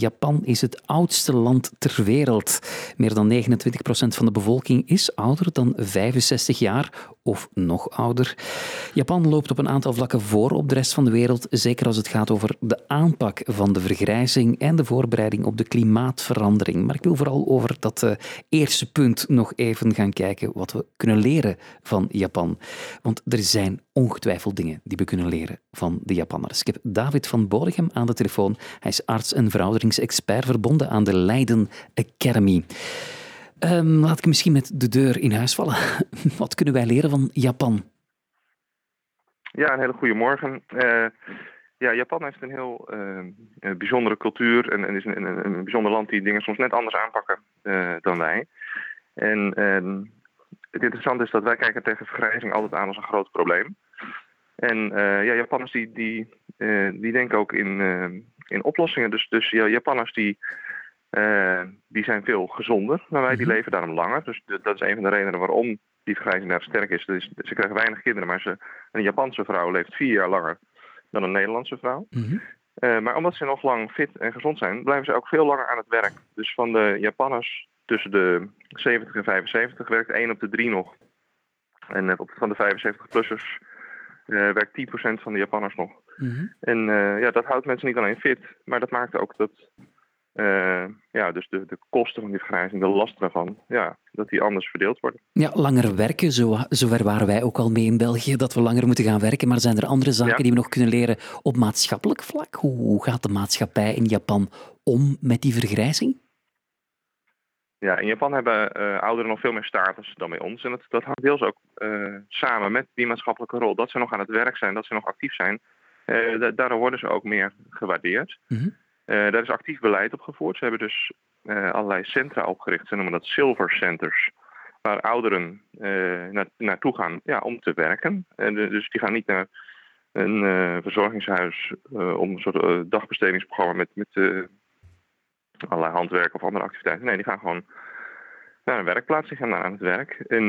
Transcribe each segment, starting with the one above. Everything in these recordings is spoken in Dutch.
Japan is het oudste land ter wereld. Meer dan 29% van de bevolking is ouder dan 65 jaar of nog ouder. Japan loopt op een aantal vlakken voor op de rest van de wereld, zeker als het gaat over de aanpak van de vergrijzing en de voorbereiding op de klimaatverandering. Maar ik wil vooral over dat eerste punt nog even gaan kijken wat we kunnen leren van Japan. Want er zijn ongetwijfeld dingen die we kunnen leren van de Japanners. Ik heb David van Bodegem aan de telefoon. Hij is arts en verouderingsexpert verbonden aan de Leiden Academy. Laat ik misschien met de deur in huis vallen. Wat kunnen wij leren van Japan? Ja, een hele goede morgen. Japan heeft een heel bijzondere cultuur en is een bijzonder land die dingen soms net anders aanpakken dan wij. En het interessante is dat wij kijken tegen vergrijzing altijd aan als een groot probleem. En Japanners die denken ook in oplossingen. Dus Japanners die zijn veel gezonder dan wij, die leven daarom langer. Dus dat is een van de redenen waarom die vergrijzing daar sterk is. Dus ze krijgen weinig kinderen, maar een Japanse vrouw leeft 4 jaar langer dan een Nederlandse vrouw. Mm-hmm. Maar omdat ze nog lang fit en gezond zijn, blijven ze ook veel langer aan het werk. Dus van de Japanners tussen de 70 en 75 werkt 1 op de 3 nog. En van de 75-plussers werkt 10% van de Japanners nog. Mm-hmm. En dat houdt mensen niet alleen fit, maar dat maakt ook dat dus de kosten van die vergrijzing, de lasten daarvan, dat die anders verdeeld worden. Ja, langer werken, zover waren wij ook al mee in België, dat we langer moeten gaan werken. Maar zijn er andere zaken die we nog kunnen leren op maatschappelijk vlak? Hoe gaat de maatschappij in Japan om met die vergrijzing? Ja, in Japan hebben ouderen nog veel meer status dan bij ons. En dat hangt deels ook samen met die maatschappelijke rol. Dat ze nog aan het werk zijn, dat ze nog actief zijn. Daardoor worden ze ook meer gewaardeerd. Mm-hmm. Daar is actief beleid op gevoerd. Ze hebben dus allerlei centra opgericht. Ze noemen dat silver centers. Waar ouderen naartoe gaan om te werken. Dus die gaan niet naar een verzorgingshuis om een soort dagbestedingsprogramma met allerlei handwerk of andere activiteiten. Nee, die gaan gewoon naar een werkplaats. Die gaan aan het werk. En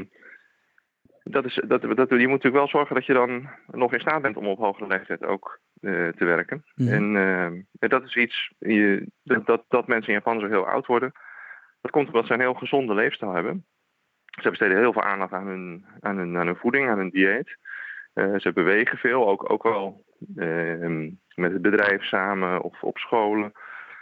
je moet natuurlijk wel zorgen dat je dan nog in staat bent om op hogere leeftijd ook te werken. Mm-hmm. En dat is iets dat mensen in Japan zo heel oud worden. Dat komt omdat ze een heel gezonde leefstijl hebben. Ze besteden heel veel aandacht aan hun voeding, aan hun dieet. Ze bewegen veel, ook wel met het bedrijf samen of op scholen.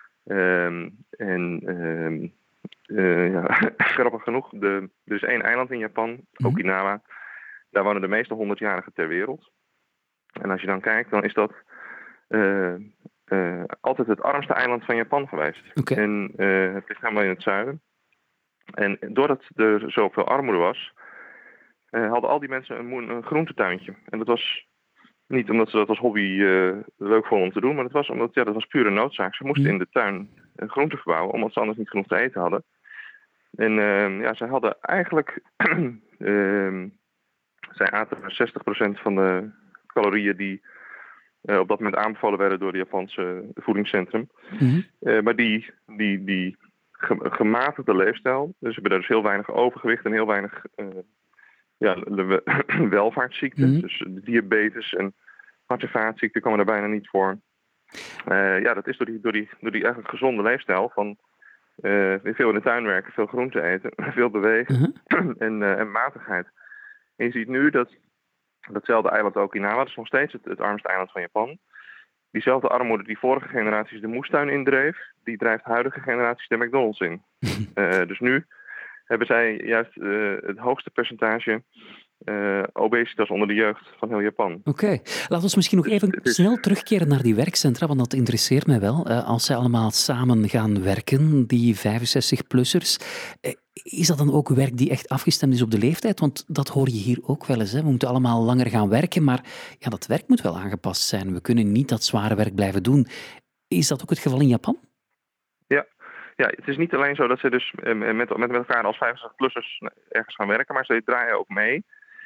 Grappig genoeg, er is 1 eiland in Japan, Okinawa. Daar wonen de meeste 100-jarigen ter wereld. En als je dan kijkt, dan is dat altijd het armste eiland van Japan geweest. Okay. En het ligt helemaal in het zuiden. En doordat er zoveel armoede was, hadden al die mensen een groentetuintje. En dat was niet omdat ze dat als hobby leuk vonden om te doen, maar dat was omdat dat was pure noodzaak. Ze moesten in de tuin groenten verbouwen, omdat ze anders niet genoeg te eten hadden. En zij hadden eigenlijk zij aten 60% van de calorieën die op dat moment aanbevolen werden door de Japanse voedingscentrum. Mm-hmm. Maar die gematigde leefstijl, dus ze hebben daar dus heel weinig overgewicht en heel weinig welvaartsziekten. Mm-hmm. Dus diabetes en hart- en vaatziekten komen daar bijna niet voor. Dat is door die eigenlijk gezonde leefstijl van veel in de tuin werken, veel groente eten, veel bewegen en matigheid. En je ziet nu datzelfde eiland Okinawa, dat is nog steeds het armste eiland van Japan. Diezelfde armoede die vorige generaties de moestuin indreef, die drijft huidige generaties de McDonald's in. Dus nu hebben zij juist het hoogste percentage obesitas onder de jeugd van heel Japan. Oké. Laten we misschien nog even snel terugkeren naar die werkcentra, want dat interesseert mij wel. Als zij allemaal samen gaan werken, die 65-plussers, is dat dan ook werk die echt afgestemd is op de leeftijd? Want dat hoor je hier ook wel eens. Hè? We moeten allemaal langer gaan werken, maar dat werk moet wel aangepast zijn. We kunnen niet dat zware werk blijven doen. Is dat ook het geval in Japan? Ja, het is niet alleen zo dat ze dus met elkaar als 65-plussers ergens gaan werken, maar ze draaien ook mee.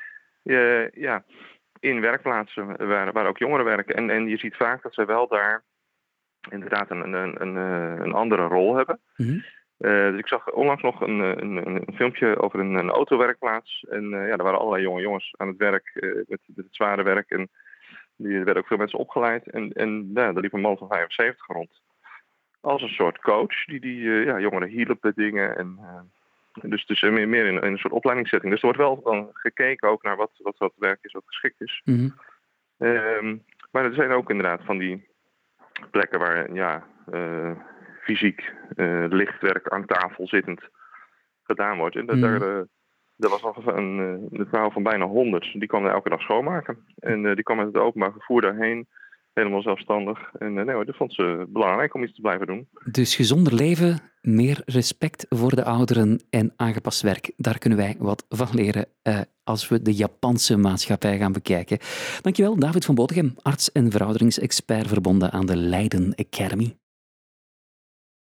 In werkplaatsen waar ook jongeren werken. En je ziet vaak dat ze wel daar inderdaad een andere rol hebben. Mm-hmm. Dus ik zag onlangs nog een filmpje over een autowerkplaats. En er waren allerlei jonge jongens aan het werk met het zware werk. En er werden ook veel mensen opgeleid. En daar liep een man van 75 rond. als een soort coach die jongeren hielp bij dingen. En, dus meer in een soort opleidingssetting. Dus er wordt wel dan gekeken ook naar wat werk is, wat geschikt is. Mm-hmm. Maar er zijn ook inderdaad van die plekken waar fysiek lichtwerk aan tafel zittend gedaan wordt. En er was nog een vrouw van bijna 100. Die kwam er elke dag schoonmaken. En die kwam met het openbaar vervoer daarheen. Helemaal zelfstandig. En dat vond ze belangrijk om iets te blijven doen. Dus gezonder leven, meer respect voor de ouderen en aangepast werk. Daar kunnen wij wat van leren als we de Japanse maatschappij gaan bekijken. Dankjewel, David van Botegem, arts en verouderingsexpert verbonden aan de Leiden Academy.